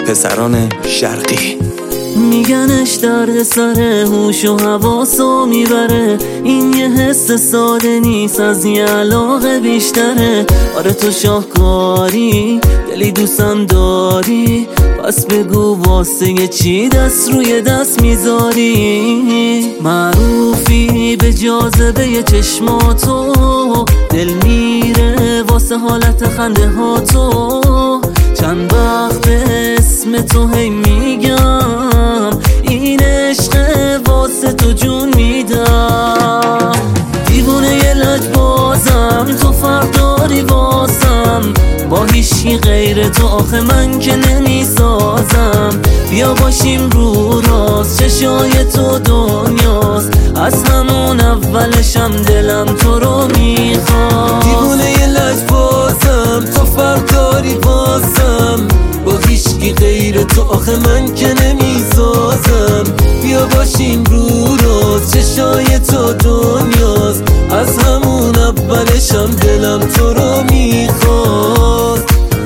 پسران شرقی. میگنش درد سر هوش و حواسو میبره، این یه حس ساده نیست، از یه علاقه بیشتره. آره تو شاهکاری، دلی دوستم داری، پس بگو واسه چی دست روی دست میذاری. معروفی به جاذبه چشماتو، دل میره واسه حالت خنده ها تو. چند وقت اسم تو هی میگم، این عشق واسه تو جون میدم. دیوونه یه لجبازم، تو فرق داری واسم، با هیچی غیر تو آخه من که نمیسازم. بیا باشیم رو راست، چشای تو دنیاست، از همون اولشم دلم تو رو میخواد. دیوونه یه لجبازم، تو فرق داری واسم، با هیچی غیر تو آخه من که نمیسازم. بیا باشیم رو راست، چشای تو دنیاست، از همون اولشم دلم تو رو میخواد.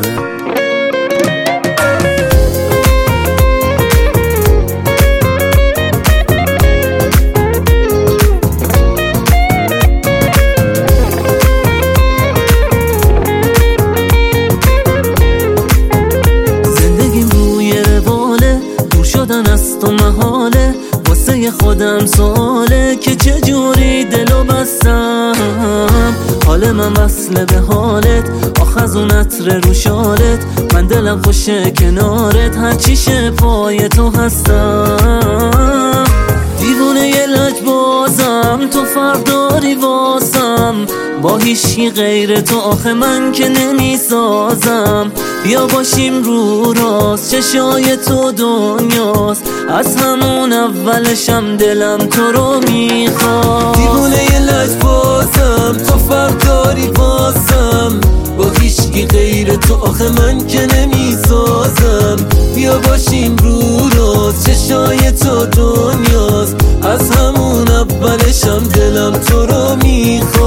از تو محاله، واسه خودم سواله که چجوری دلو بستم. حال من وصله به حالت، آخ از اون عطر رو شالت، من دلم خوشه کنارت، هرچی شه پای تو هستم. دیوونه یه لجبازم، تو فرق داری واسم، با هیچی غیر تو آخه من که نمیسازم. بیا باشیم رو راست، چشای تو دنیاست، از همون اولشم دلم تو رو میخواد. دیوونه یه لجبازم، تو فرق داری واسم، با هیچی غیر تو آخه من که نمیسازم. بیا باشیم رو راست، چشای تو دنیاست، از همون اولشم دلم تو رو میخواد.